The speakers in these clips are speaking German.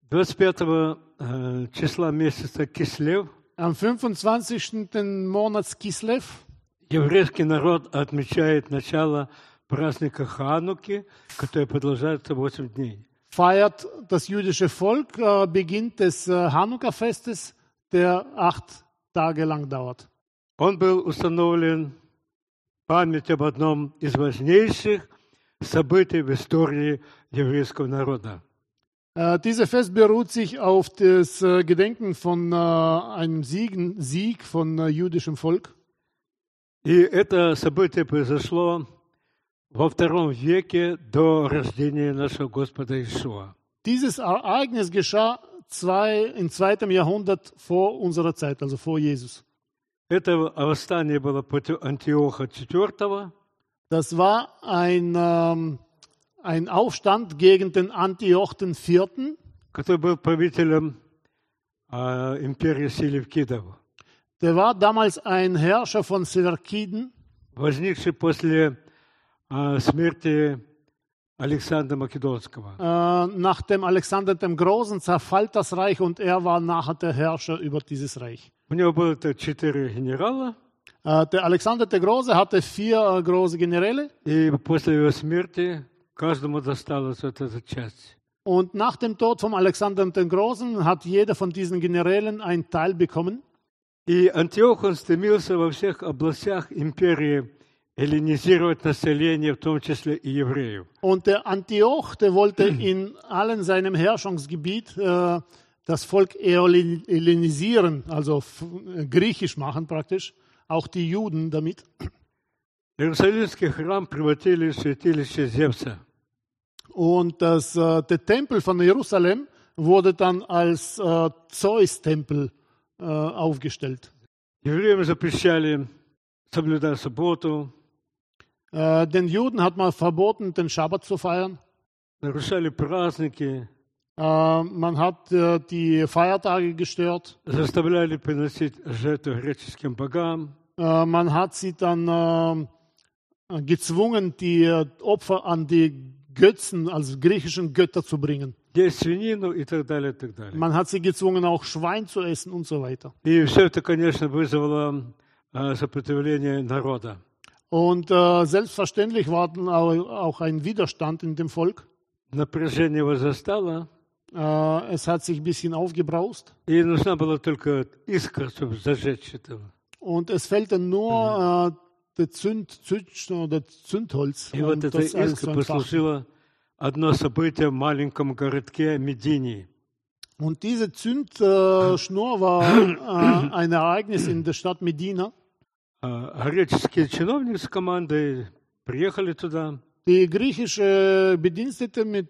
25 числа месяца Кислев Am 25. den Monats Kislev еврейский народ отмечает начало праздника Хануки, который продолжается 8 дней. feiert das jüdische Volk Beginn des Chanukka-Festes, der 8 Tage lang dauert. Он был установлен память об одном из важнейших событий в истории еврейского народа. Dieses Fest beruht sich auf das Gedenken von einem Sieg von jüdischem Volk. И это событие произошло во II веке до рождения нашего Господа Иешуа. Dieses Ereignis geschah im 2. Jahrhundert vor unserer Zeit, also vor Jesus. Это восстание было против Антиоха IV. Das war ein Aufstand gegen den Antioch IV., который был правителем империи Селевкидов, der war damals ein Herrscher von Seleukiden, возникший после смерти Александра Македонского. nach dem Alexander dem Großen zerfällt das Reich und er war nachher der Herrscher über dieses Reich. У него было 4 генерала, Der Alexander der Große hatte 4 große Generäle и после его смерти каждому досталась вот эта часть. und nach dem Tod von Alexander dem Großen hat jeder von diesen Generälen einen Teil bekommen. И Антиох, он стремился во всех областях империи эллинизировать население, в том числе и евреев. Und der Antioch, der wollte in allen seinem Herrschungsgebiet das Volk hellenisieren, also griechisch machen praktisch, auch die Juden damit. Иерусалимский храм превратили в святилище Зевса. Und der Tempel von Jerusalem wurde dann als Zeus-Tempel aufgestellt. Евреям запрещали соблюдать субботу, Den Juden hat man verboten, den Schabbat zu feiern. нарушали праздники, Man hat die Feiertage gestört. заставляли приносить жертву греческим богам. Man hat sie dann gezwungen, die Opfer an die Götzen, also griechischen Götter zu bringen. Есть свинину и так далее, и так далее. Man hat sie gezwungen, auch Schwein zu essen und so weiter. И все это, конечно, вызвало сопротивление народа. Und selbstverständlich war dann auch ein Widerstand in dem Volk. Напряжение возрастало, Es hat sich ein bisschen aufgebraust. и нужна была только искра, чтобы зажечь этого. Und es fehlte nur der Zündholz, И вот um эта das alles искра zu entfachen. послужила одно событие в маленьком городке Мединии. Und diese Zündschnur war ein Ereignis in der Stadt Medina. Греческие чиновники с командой приехали туда. Die griechische Bedienstete mit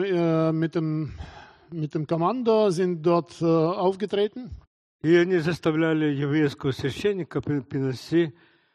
dem Kommando sind dort aufgetreten. И они заставляли еврейского священника принести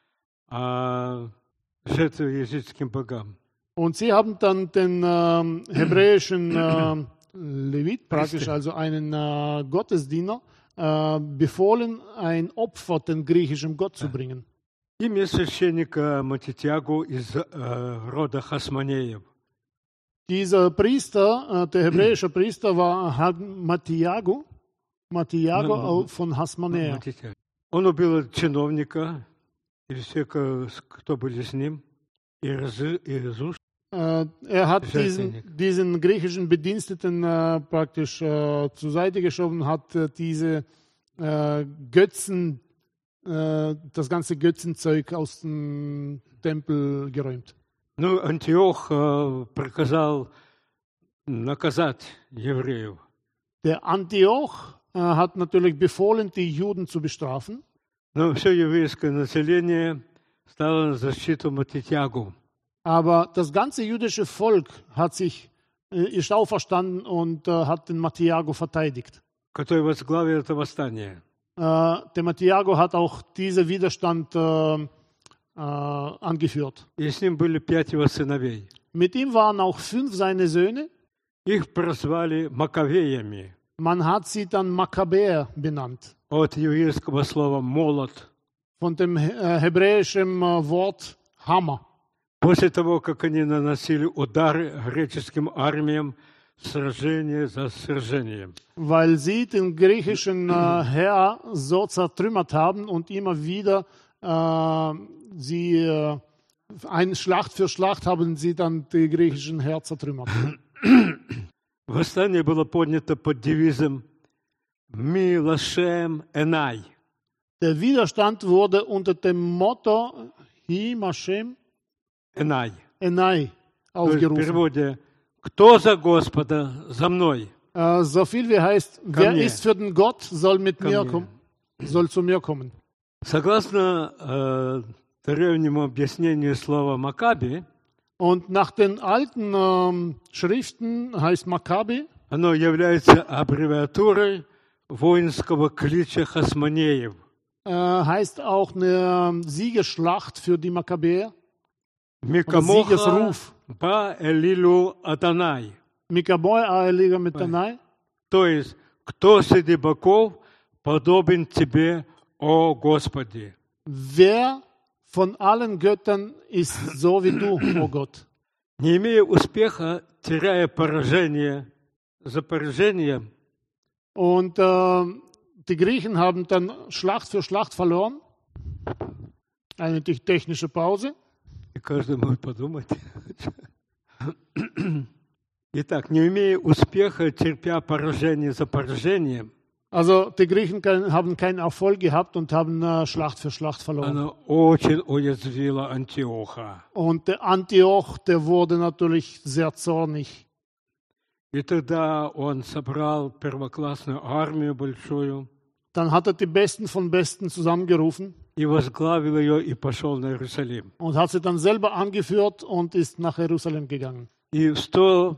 жертву языческим богам. Und sie haben dann den hebräischen Levit, praktisch also einen Gottesdiener, befohlen, ein Opfer den griechischen Gott zu bringen. Имя священника Матитьягу из рода Хасмонеев. Dieser Priester, der hebräische Priester war Mattiago von Hasmonea. Он убил чиновника и все, кто были с ним, и разрушил. Er hat diesen griechischen Bediensteten praktisch zur Seite geschoben, hat diese Götzen, das ganze Götzenzeug aus dem Tempel geräumt. Ну, Антиох приказал наказать евреев. Der Antioch hat natürlich befohlen, die Juden zu bestrafen. Но все еврейское население стало на защиту Матитьягу. Aber das ganze jüdische Volk ist auferstanden und hat den Mattiago verteidigt. Который возглавил это восстание. Der Mattiago hat auch diesen Widerstand angeführt. И с ним были 5 его сыновей. Mit ihm waren auch 5 seine Söhne. Их прозвали Маковеями. Man hat sie dann Makkabäer benannt. От еврейского слова «молот». Von dem hebräischen Wort Hammer. После того, как они наносили удары греческим армиям сражение за сражением. weil sie den griechischen Heer so zertrümmert haben und immer wieder eine Schlacht für Schlacht haben sie dann die griechischen Heer zertrümmert. Восстание было поднято под девизом «Ми лашем энай». Der Widerstand wurde unter dem Motto Hi Mashem Энай. Enai То есть в aufgerufen. переводе «Кто за Господа? За мной». So viel wie heißt, wer mir. ist für den Gott, soll mit mir mir. kommen, soll zu mir kommen. Согласно древнему объяснению слова «Макаби», Und nach den alten Schriften heißt Maccabi, оно является аббревиатурой воинского клича хасмонеев. heißt auch eine Siegesschlacht für die Makkabäer. Микамоха Siegesruf. ба Элилу Адонай. Mikaboi Aeliga mit Danai. То есть, кто среди боков подобен тебе, о Господи? Wer von allen Göttern ist so wie du, o Gott? Не имея успеха, теряя поражение за поражением, Und die Griechen haben dann Schlacht für Schlacht verloren. Eine technische Pause. и каждый может подумать. Итак, не имея успеха, терпя поражение за поражением, Also die Griechen haben keinen Erfolg gehabt und haben Schlacht für Schlacht verloren. она очень уязвила Антиоха. Und der Antioch, der wurde natürlich sehr zornig. И тогда он собрал первоклассную армию большую Dann hat er die Besten von Besten zusammengerufen и возглавил ее и пошел на Иерусалим. und hat sie dann selber angeführt und ist nach Jerusalem gegangen. И в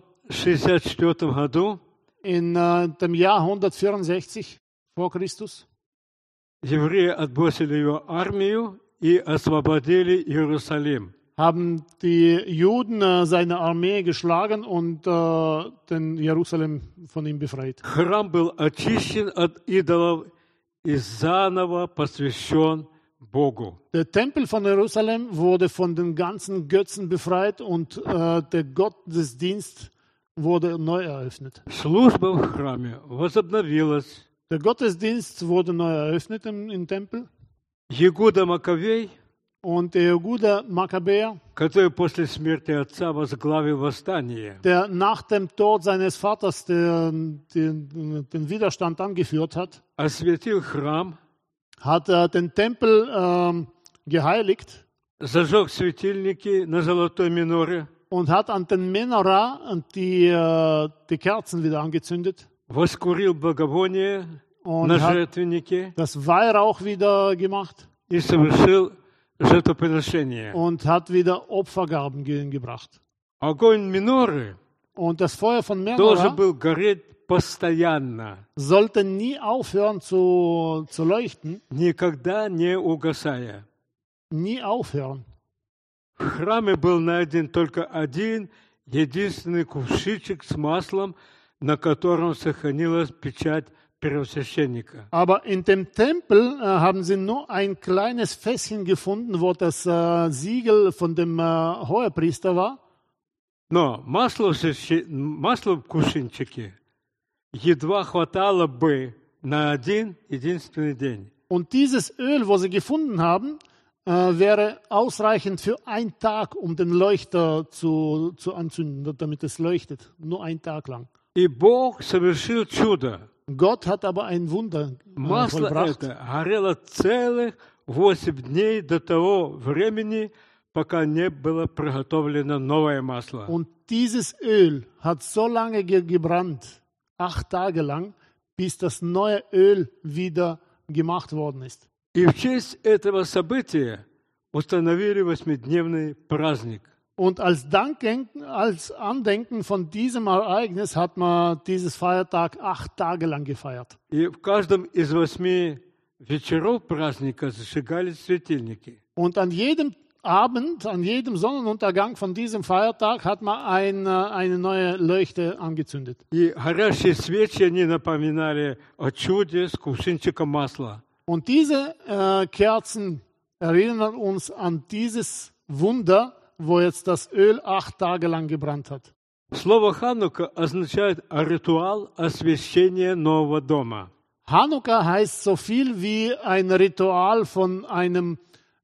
164 году In dem Jahr 164 vor Christus евреи отбросили ее армию и освободили Иерусалим. haben die Juden seine Armee geschlagen und den Jerusalem von ihm befreit. Храм был очищен от идолов и заново посвящен Богу. Der Tempel von Jerusalem wurde von den ganzen Götzen befreit und der Gottesdienst wurde neu eröffnet. Служба в храме возобновилась. Der Gottesdienst wurde neu eröffnet im Tempel Егуда Маковей, und der Jehuda Makkabäer, который после смерти отца возглавил восстание, der nach dem Tod seines Vaters den Widerstand angeführt hat, осветил храм, hat den Tempel geheiligt зажег светильники на золотой миноре, und hat an den Menorah die Kerzen wieder angezündet воскурил благовоние und на hat жертвеннике das Weihrauch wieder gemacht и совершил жертвоприношение. und hat wieder Opfergaben gebracht. Огонь миноры Und das Feuer von должен Menorah был гореть постоянно, sollte nie aufhören zu leuchten, никогда не угасая. nie aufhören. В храме был найден только один единственный кувшичек с маслом, на котором сохранилась печать первосвященника. Aber in dem Tempel haben sie nur ein kleines Fässchen gefunden, wo das Siegel von dem Hohepriester war. Но масла в кувшинчике едва хватало бы на один единственный день. Und dieses Öl, was sie gefunden haben, wäre ausreichend für einen Tag, um den Leuchter zu anzünden, damit es leuchtet. Nur einen Tag lang. И Бог совершил чудо. Gott hat aber ein Wunder Масло vollbracht. это горело целых 8 дней до того времени, пока не было приготовлено новое масло. Und dieses Öl hat so lange gebrannt, 8 Tage lang, bis das neue Öl wieder gemacht worden ist. И в честь этого события установили 8-дневный праздник. Und als Andenken von diesem Ereignis hat man dieses Feiertag 8 Tage lang gefeiert. И в каждом из 8 вечеров праздника зажигались светильники. Und an jedem Abend, an jedem Sonnenuntergang von diesem Feiertag hat man eine neue Leuchte angezündet. И горящие свечи, они напоминали о чуде с кувшинчиком масла. Und diese Kerzen erinnern uns an dieses Wunder, wo jetzt das Öl 8 Tage lang gebrannt hat. Слово «Ханука» означает ритуал освящения нового дома. Hanukkah heißt so viel wie ein Ritual von einem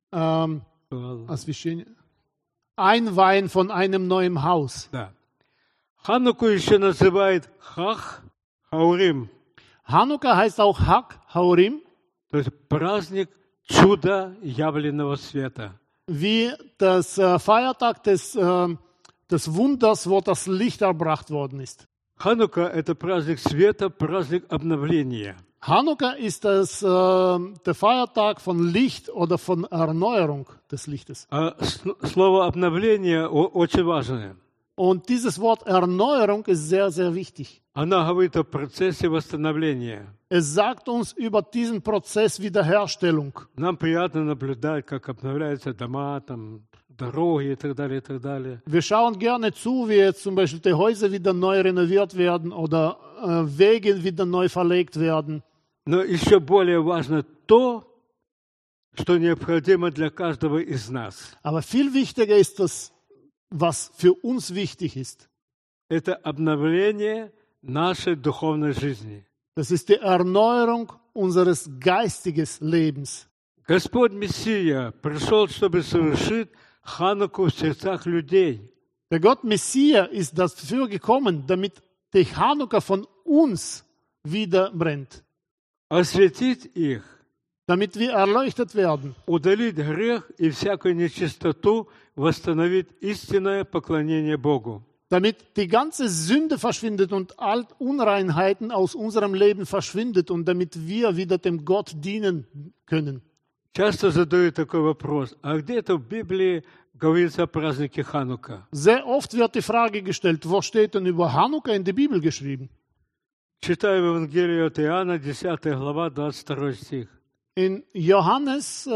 Einweihen von einem neuen Haus. Да. Хануку еще называют Хах Хаурим, Hanukkah heißt auch Hag Haurim, то есть праздник чуда явленного света. wie das Feiertag des Wunders, wo das Licht erbracht worden ist. Ханука – это праздник света, праздник обновления. Hanukkah ist der Feiertag von Licht oder von Erneuerung des Lichtes. А слово обновление очень важное. Und dieses Wort Erneuerung ist sehr, sehr wichtig. Оно говорит о процессе восстановления. Es sagt uns über diesen Prozess Wiederherstellung. Нам приятно наблюдать, как обновляются дома, там, дороги и так далее, и так далее. Wir schauen gerne zu, wie jetzt zum Beispiel die Häuser wieder neu renoviert werden oder Wege wieder neu verlegt werden. Но еще более важно то, что необходимо для каждого из нас. Aber viel wichtiger ist das, was für uns wichtig ist. Это обновление нашей духовной жизни. Das ist die Erneuerung unseres geistigen Lebens. Господь Мессия пришел, чтобы совершить Хануку в сердцах людей. Der Gott Messias ist dafür gekommen, damit die Chanukka von uns wieder brennt. Осветить их, Damit wir erleuchtet werden. удалить грех и всякую нечистоту, восстановить истинное поклонение Богу. Damit die ganze Sünde verschwindet und all Unreinheiten aus unserem Leben verschwindet und damit wir wieder dem Gott dienen können. Часто задают такой вопрос, а где это в Библии говорится о празднике Ханука? Sehr oft wird die Frage gestellt, wo steht denn über Hanukkah in der Bibel geschrieben? Читаю в Евангелии от Иоанна, 10 глава, 22 стих. In Johannes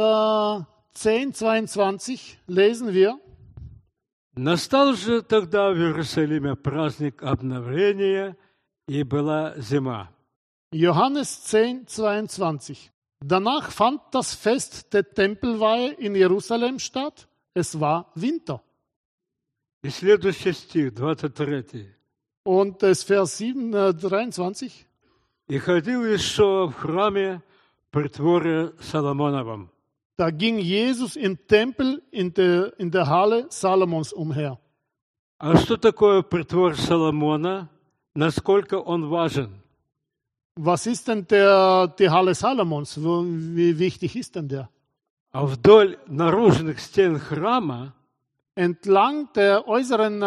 10:22 lesen wir: Настал же тогда в Иерусалиме праздник обновления, и была зима. Johannes 10:22. Danach fand das Fest der Tempelweihe in Jerusalem statt. Es war Winter. И следующий стих, 23. Und das Vers 23. И ходил Иешуа в храме при дворе Соломоновом. Da ging Jesus im Tempel in der Halle Salomons umher. А что такое притвор Соломона? Насколько он важен? Was ist denn die Halle Salomons? Wie wichtig ist denn der? А вдоль наружных стен храма Entlang der äußeren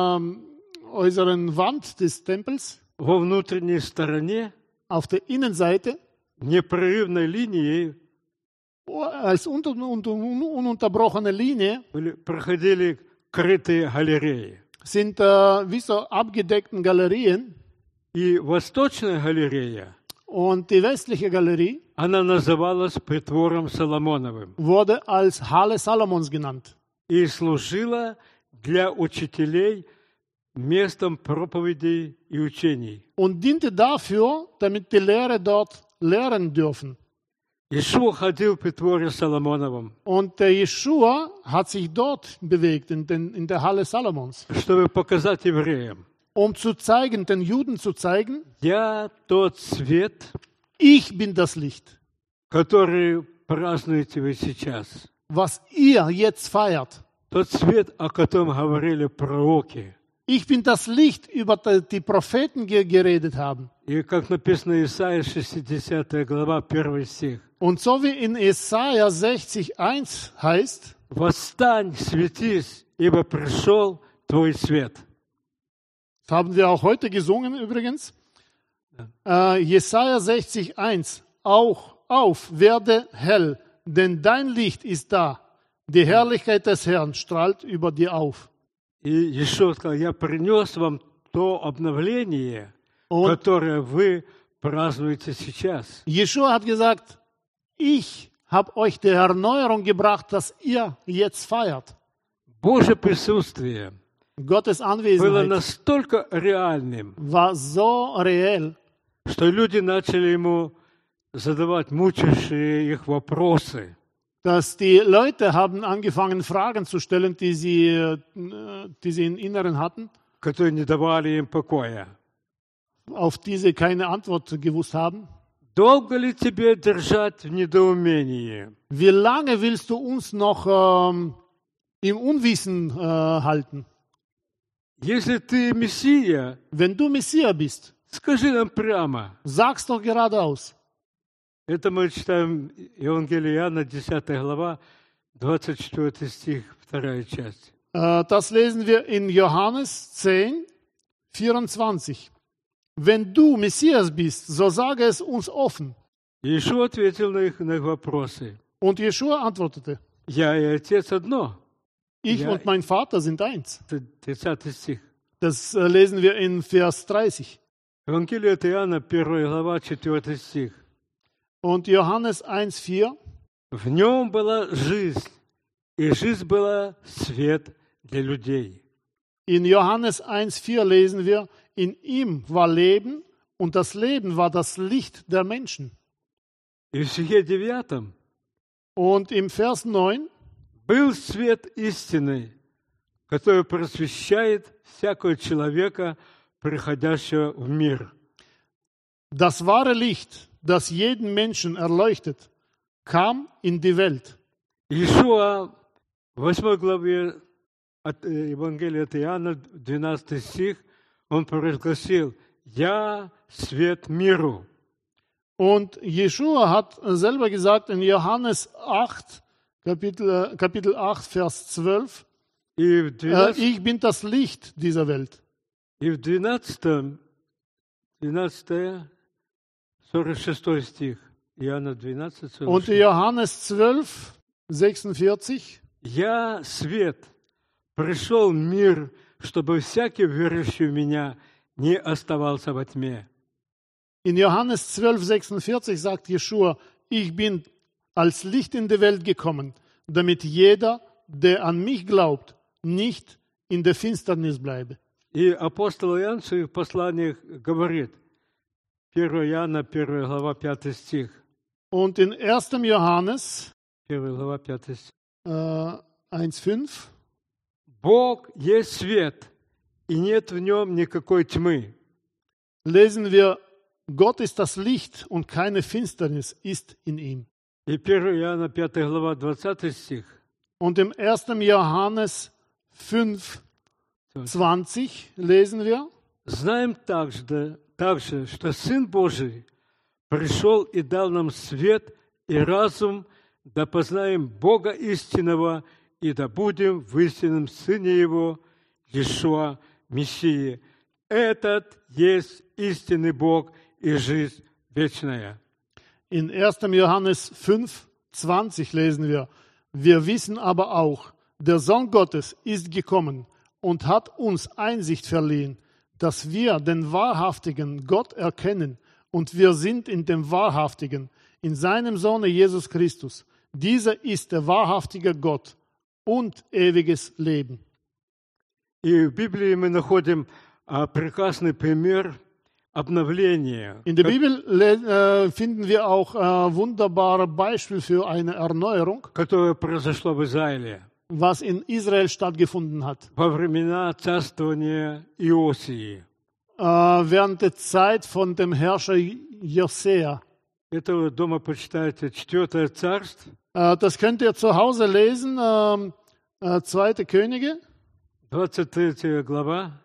Wand des Tempels, во внутренней стороне auf der Innenseite, непрерывной линией als ununterbrochene Linie, проходили крытые галереи. sind wie so abgedeckten Galerien. И восточная галерея, Und die westliche Galerie она называлась притвором Соломоновым wurde als Halle Salomons genannt. и служила для учителей местом проповедей и учений. Und diente dafür, damit die Lehrer dort lehren dürfen. Иешуа ходил в притворе Соломоновом, Und der Jeschua hat sich dort bewegt, in der Halle Salomons, чтобы показать евреям, zu zeigen, den Juden zu zeigen, я тот свет, ich bin das Licht, который празднуете вы сейчас. was ihr jetzt feiert. Тот свет, о котором говорили пророки. Ich bin das Licht, über die Propheten geredet haben. И как написано Исайя 60 глава, 1 стих. Und so wie in Jesaja 60,1 heißt, «Восстань, светись, ибо пришел твой свет». das haben wir auch heute gesungen übrigens, Jesaja 60,1, auch auf, werde hell, denn dein Licht ist da. Die Herrlichkeit des Herrn strahlt über dir auf. И Иешуа сказал, я принес вам то обновление, которое вы празднуете сейчас. Jeschua hat gesagt, ich habe euch die Erneuerung gebracht, das ihr jetzt feiert. Божье присутствие Gottes было Anwesenheit настолько реальным, war so reell, что люди начали ему задавать мучившие их вопросы. dass die Leute haben angefangen, Fragen zu stellen, die sie im Inneren hatten. которые не давали им покоя. auf die sie keine Antwort gewusst haben. Долго ли тебе держать в недоумении? Wie lange willst du uns noch im Unwissen halten? Если ты Мессия, Wenn du Messias bist, скажи нам прямо. sag's doch geradeaus. Это мы читаем Евангелие Иоанна, 10 глава, 24 стих, вторая часть. Das lesen wir in Johannes 10, 24. Wenn du Messias bist, so sage es uns offen. Иешуа ответил на их вопросы. Und Jeschua antwortete, Я и Отец одно. ich Ja. und mein Vater sind eins. Это 30 стих. Das lesen wir in Vers 30. Евангелие от Иоанна, 1 глава, 4 стих. Und Johannes 1,4. В нем была жизнь, и жизнь была свет для людей. In Johannes 1,4 lesen wir, in ihm war Leben und das Leben war das Licht der Menschen. И в стихе 9 Und im Vers 9 был свет истины, который просвещает всякого человека, приходящего в мир. das wahre Licht, das jeden Menschen erleuchtet, kam in die Welt. Иешуа в 8 главе от Евангелия от Иоанна, 12 стих, он провозгласил: «Я свет миру». Und Jeschua hat selber gesagt in Johannes 8, Kapitel 8, Vers 12, И в 12, ich bin das Licht dieser Welt. и в 12, 46 стих, Иоанна 12, Und 46. Johannes 12, 46, «Я свет, пришел в мир, чтобы всякий, верующий в Меня, не оставался во тьме». in Johannes 12, 46 sagt Jeschua, ich bin als Licht in die Welt gekommen, damit jeder, der an mich glaubt, nicht in der Finsternis bleibe. И апостол Иоанн в своих посланиях говорит, 1 Иоанна, 1 глава, 5 стих, Und in 1. Johannes 1 глава, 5 стих. 1,5 «Бог есть свет, и нет в нем никакой тьмы». lesen wir, Gott ist das Licht und keine Finsternis ist in ihm. И 1 Иоанна, 5 глава, 20 стих. Und im 1. Johannes 5, 20 lesen wir, «Знаем также, что Сын Божий пришел и дал нам свет и разум, да познаем Бога истинного, и да будем в истинном Сыне Его, Иешуа, Мессии. Этот есть истинный Бог и жизнь вечная». in 1. Johannes 5, 20 lesen wir, wir wissen aber auch, der Sohn Gottes ist gekommen und hat uns Einsicht verliehen, dass wir den wahrhaftigen Gott erkennen und wir sind in dem Wahrhaftigen, in seinem Sohne Jesus Christus. Dieser ist der wahrhaftige Gott und ewiges Leben. И в Библии мы находим прекрасный пример обновления, In der Bibel finden wir auch wunderbare Beispiele für eine Erneuerung, которое произошло в Израиле was in Israel stattgefunden hat. во времена царствования Иосии. Während der Zeit von dem Herrscher Josea. Это вы дома почитайте 4 царство, Das könnt ihr zu Hause lesen, 2. Könige 23 глава,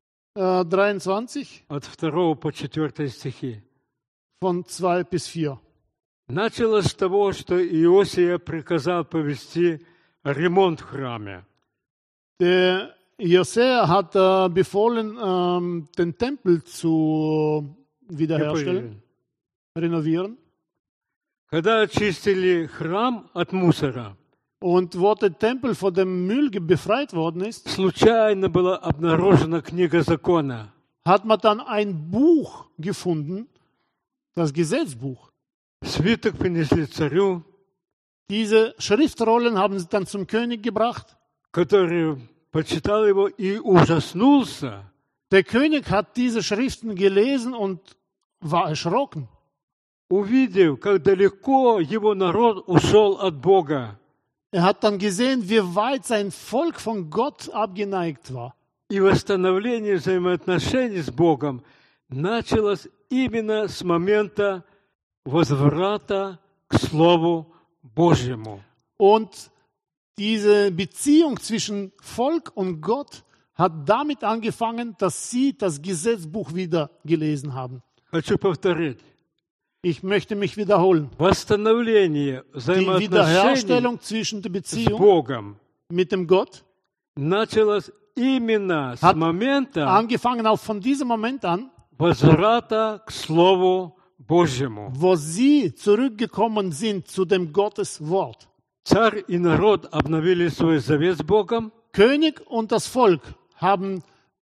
23 от 2 по 4 стихи. von 2 bis 4. Началось с того, что Иосия приказал повести ремонт в храме. Der Josea hat befohlen, den Tempel zu wiederherstellen, renovieren. Когда очистили храм от мусора, Und wo der Tempel von dem Müll befreit worden ist, случайно была обнаружена книга закона. hat man dann ein Buch gefunden, das Gesetzbuch. Свиток принесли царю, Diese Schriftrollen haben sie dann zum König gebracht. который почитал его и ужаснулся. Der König hat diese Schriften gelesen und war erschrocken. Увидев, как далеко его народ ушел от Бога. Er hat dann gesehen, wie weit sein Volk von Gott abgeneigt war. И восстановление взаимоотношений с Богом началось именно с момента возврата к Слову Божьему. Und diese Beziehung zwischen Volk und Gott hat damit angefangen, dass sie das Gesetzbuch wieder gelesen haben. Хочу повторить. Ich möchte mich wiederholen. Восстановление Die взаимоотношений Wiederherstellung zwischen der с Beziehung Богом mit dem Gott началось именно с hat момента angefangen auch von diesem Moment an, возврата к Слову Божьему. wo sie zurückgekommen sind zu dem Gottes Wort. Царь и народ обновили свой завет с Богом, König und das Volk haben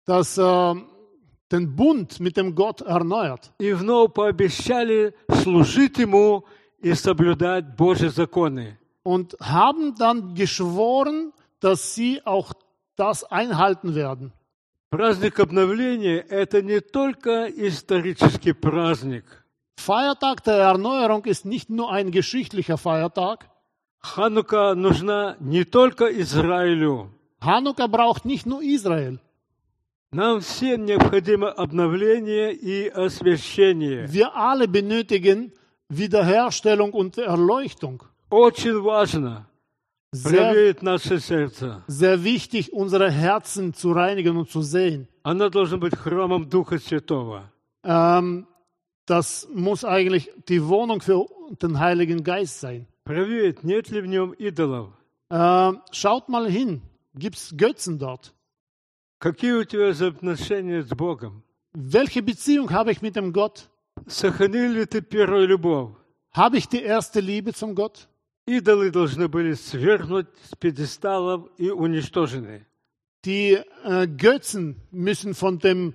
den Bund mit dem Gott erneuert и вновь пообещали служить Ему и соблюдать Божьи законы. und haben dann geschworen, dass sie auch das einhalten werden. Праздник обновления – это не только исторический праздник. Feiertag der Erneuerung ist nicht nur ein geschichtlicher Feiertag. Ханука нужна не только Израилю. Hanukkah braucht nicht nur Israel. Нам всем необходимо обновление и освящение. Wir alle benötigen Wiederherstellung und Erleuchtung. Очень важно Sehr, проверить наше сердце. sehr wichtig, unsere Herzen zu reinigen und zu sehen. Оно должно быть храмом Духа Святого. Das muss eigentlich die Wohnung für den Heiligen Geist sein. Проверить, нет ли в нем идолов. Schaut mal hin, gibt es Götzen dort? Какие у тебя отношения с Богом? Welche Beziehung habe ich mit dem Gott? Сохранил ли ты первую любовь? Habe ich die erste Liebe zum Gott? Идолы должны были свергнуть с пьедесталов и уничтожены. Die Götzen müssen von dem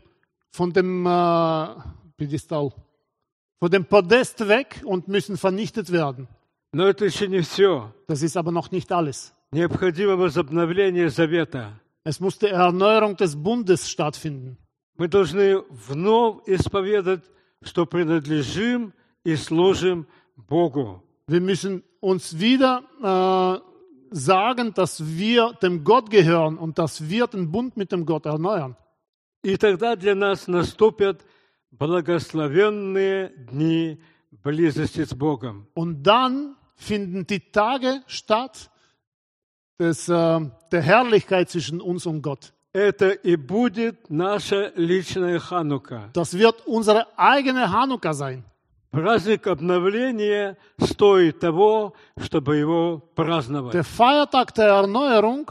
Piedestal, von dem Podest weg und müssen vernichtet werden. Но это еще не все. Das ist aber noch nicht alles. Необходимо возобновление завета. Es muss die Erneuerung des Bundes stattfinden. Мы должны вновь исповедать, что принадлежим и служим Богу. Wir müssen uns wieder sagen, dass wir dem Gott gehören und dass wir den Bund mit dem Gott erneuern. И тогда для нас наступят благословенные дни близости с Богом. Und dann finden die Tage statt der Herrlichkeit zwischen uns und Gott. Это и будет наша личная Ханука. Das wird unsere eigene Hanukkah sein. Праздник обновления стоит того, чтобы его праздновать. Der Feiertag der Erneuerung,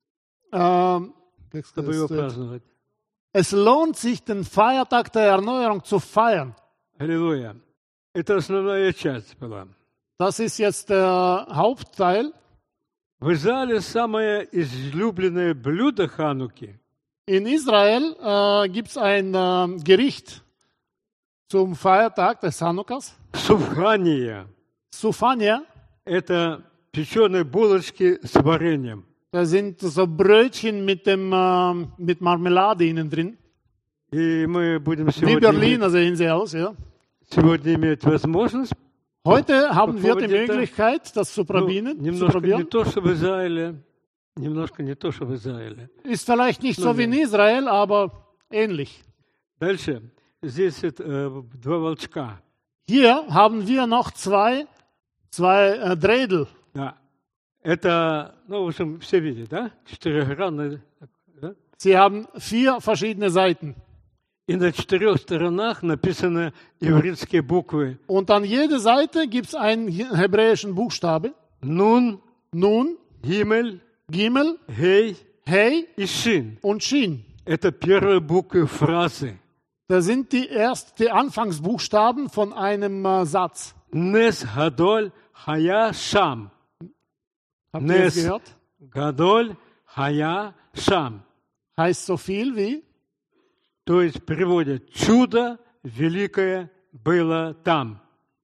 Чтобы его праздновать. es lohnt sich, den Feiertag der Erneuerung zu feiern. Аллилуйя. Это основная часть была. Das ist jetzt der Hauptteil. В Израиле самое излюбленное блюдо Хануки In Israel gibt es ein Gericht zum Feiertag des Hanukkahs. Сувхания. Sufania. Это печеные булочки с вареньем. Da sind so Brötchen mit Marmelade innen drin. И мы будем Wie Berliner sehen sie aus, ja. сегодня иметь возможность Heute haben wir die Попробуйте это. Möglichkeit, das zu probieren. немножко не то, что в Израиле. Немножко не то, что в Израиле. Ist vielleicht nicht so wie in Israel, aber ähnlich. Дальше. Здесь два волчка. Hier haben wir noch zwei Drädel. Да. Это, ну, в общем, все видят, да? Четырехгранные. Да? Sie haben 4 verschiedene Seiten. И на 4 сторонах написаны еврейские буквы. Und an jeder Seite gibt es einen hebräischen Buchstabe. Нун, Nun, Гимель, Gimel, Гей Hey и Шин. und Shin. Это первые буквы фразы. Das sind die Anfangsbuchstaben von einem Satz. Нес Гадоль Хая Шам. Habt ihr das Nes gehört? Гадоль Хая Шам. Heißt so viel wie То есть переводят «чудо великое было там».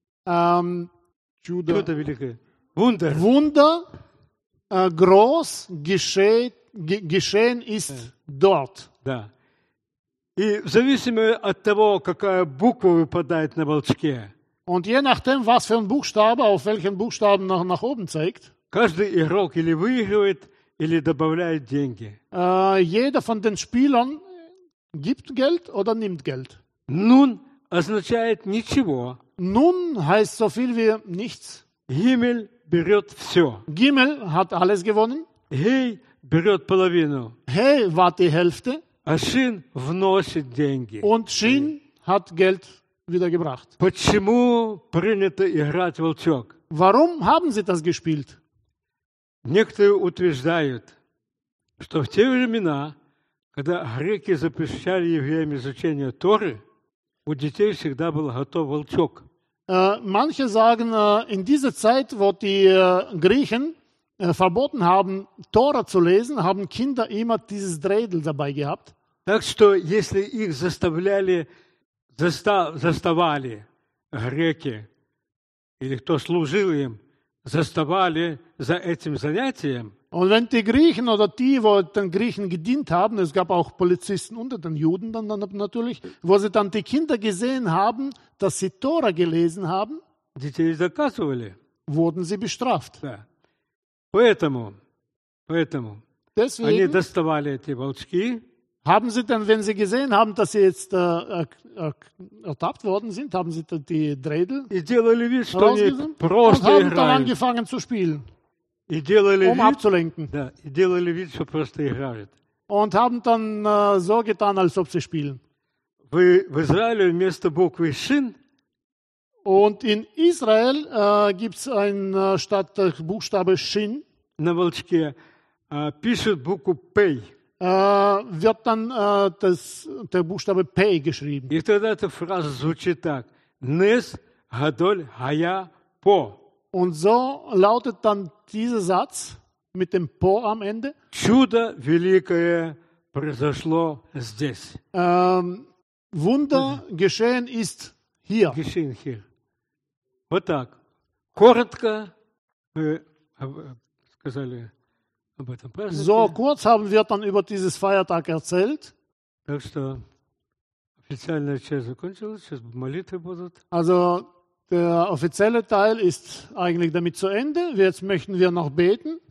Чудо великое. Wunder. Wunder groß geschehen ist dort. Да. И в зависимости от того, какая буква выпадает на волчке, Und je nachdem, was für ein Buchstabe auf welchen Buchstaben nach oben zeigt, каждый игрок или выигрывает, или добавляет деньги. Jeder von den Spielern gibt Geld oder nimmt Geld. Нун означает ничего. Nun heißt so viel wie nichts. Гимель берет все. Gimel hat alles gewonnen. Гей берет половину. He war die Hälfte. А Шин вносит деньги. Und Shin hat Geld wieder gebracht. Почему принято играть волчок? Warum haben sie das gespielt? Некоторые утверждают, что в те времена, когда греки запрещали евреям изучение Торы, у детей всегда был готов волчок. Manche sagen, in dieser Zeit, wo die Griechen verboten haben, Tora zu lesen, haben Kinder immer dieses Dreidel dabei gehabt. Так что, если их заставляли, заставали греки, или кто служил им, заставали за этим занятием, Und wenn die Griechen oder die, wo den Griechen gedient haben, es gab auch Polizisten unter den Juden dann natürlich, wo sie dann die Kinder gesehen haben, dass sie Tora gelesen haben, детей заказывали. wurden sie bestraft. Да. Поэтому они Deswegen доставали эти волчки, haben sie dann, wenn sie gesehen haben, dass sie jetzt ertappt worden sind, haben sie dann die Dreidel и делали вид, что они rausgenommen und просто haben dann играют. angefangen zu spielen, И делали вид, abzulenken. да, и делали вид, что просто играют. Und haben dann so getan, als ob sie spielen. В Израиле вместо буквы «шин» Und in Israel gibt es statt der Buchstabe Shin, на волчке пишут букву «пей». wird dann der Buchstabe P geschrieben. И тогда эта фраза звучит так. «Нес гадоль хая по». Und so lautet dann dieser Satz mit dem Po am Ende. Чудо великое произошло здесь. Wunder geschehen ist hier. Geschehen hier. Вот так. Коротко мы сказали об этом празднике. So kurz haben wir dann über dieses Feiertag erzählt. Так что официальная часть закончилась, сейчас молитвы будут. Also der offizielle Teil ist eigentlich damit zu Ende. Jetzt möchten wir noch beten.